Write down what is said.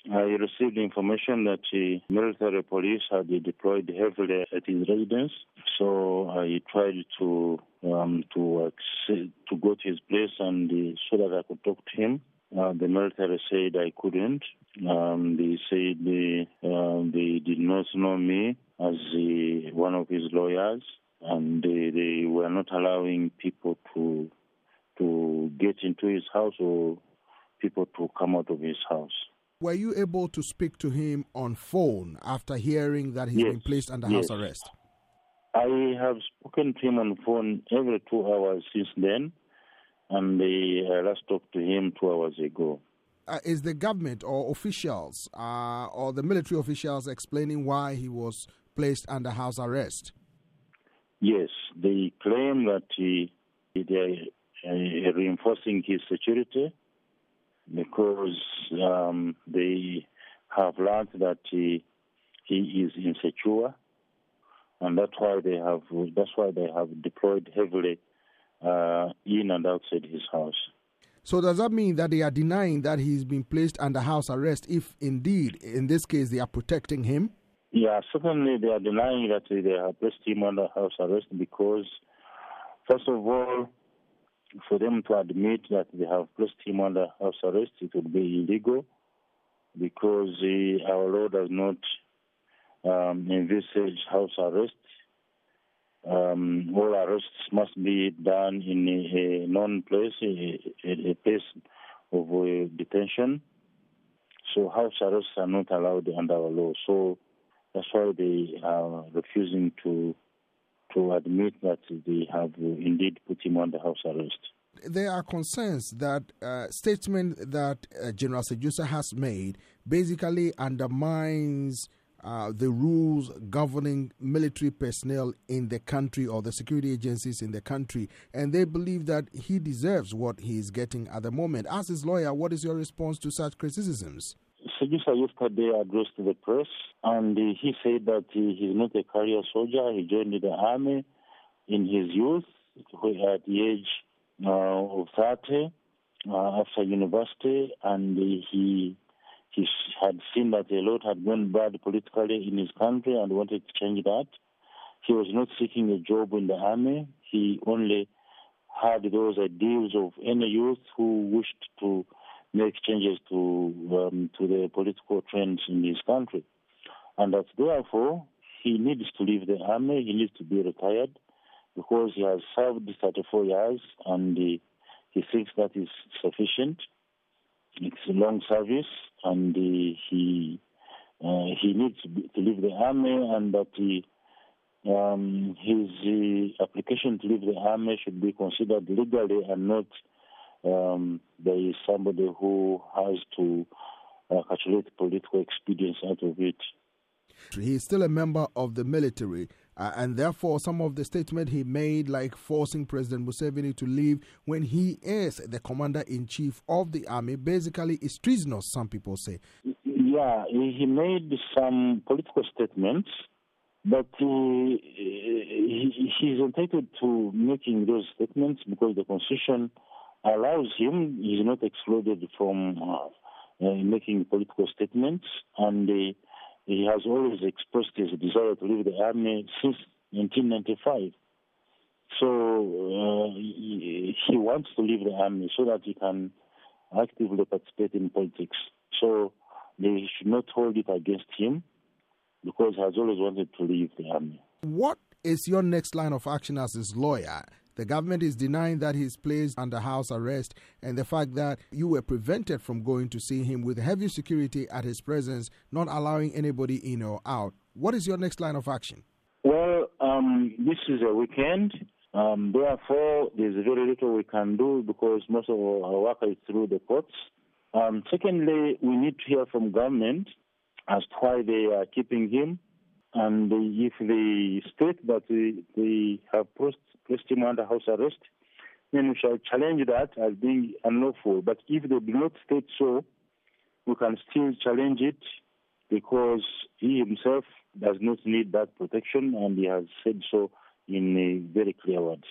I received information that the military police had deployed heavily at his residence, so I tried to go to his place and so that I could talk to him. The military said I couldn't. They said they did not know me as one of his lawyers, and they were not allowing people to get into his house or people to come out of his house. Were you able to speak to him on phone after hearing that he's been placed under house arrest? I have spoken to him on phone every 2 hours since then, and I last talked to him 2 hours ago. Is the government or officials or the military officials explaining why he was placed under house arrest? Yes, they claim that they are reinforcing his security because they have learned that he is insecure, and that's why they have deployed heavily in and outside his house. So does that mean that they are denying that he's been placed under house arrest if indeed, in this case, they are protecting him? Yeah, certainly they are denying that they have placed him under house arrest because, first of all, for them to admit that they have placed him under house arrest, it would be illegal because our law does not envisage house arrest. All arrests must be done in a known place, a place of detention. So house arrests are not allowed under our law. So that's why they are refusing to admit that they have indeed put him under house arrest. There are concerns that statement that General Sedjusa has made basically undermines the rules governing military personnel in the country or the security agencies in the country, and they believe that he deserves what he is getting at the moment. As his lawyer, what is your response to such criticisms? Sedjusa yesterday addressed the press, and he said that he is not a career soldier. He joined the army in his youth, at the age of 30, after university, and he had seen that a lot had gone bad politically in his country and wanted to change that. He was not seeking a job in the army. He only had those ideals of any youth who wished to make changes to the political trends in his country. And that therefore, he needs to leave the army, he needs to be retired, because he has served 34 years and he thinks that is sufficient. It's a long service, and he needs to leave the army, and that his application to leave the army should be considered legally and not by somebody who has to calculate political expedience out of it. He is still a member of the military, and therefore some of the statement he made, like forcing President Museveni to leave when he is the commander-in-chief of the army, basically is treasonous, some people say. Yeah, he made some political statements, but he's entitled to making those statements because the Constitution allows him. He's not excluded from making political statements, and he has always expressed his desire to leave the army since 1995. So he wants to leave the army so that he can actively participate in politics. So they should not hold it against him because he has always wanted to leave the army. What is your next line of action as his lawyer? The government is denying that he's placed under house arrest, and the fact that you were prevented from going to see him with heavy security at his presence, not allowing anybody in or out. What is your next line of action? Well, this is a weekend. Therefore, there's very little we can do because most of our work is through the courts. Secondly, we need to hear from government as to why they are keeping him. And if they state that they have placed him under house arrest, then we shall challenge that as being unlawful. But if they do not state so, we can still challenge it because he himself does not need that protection, and he has said so in very clear words.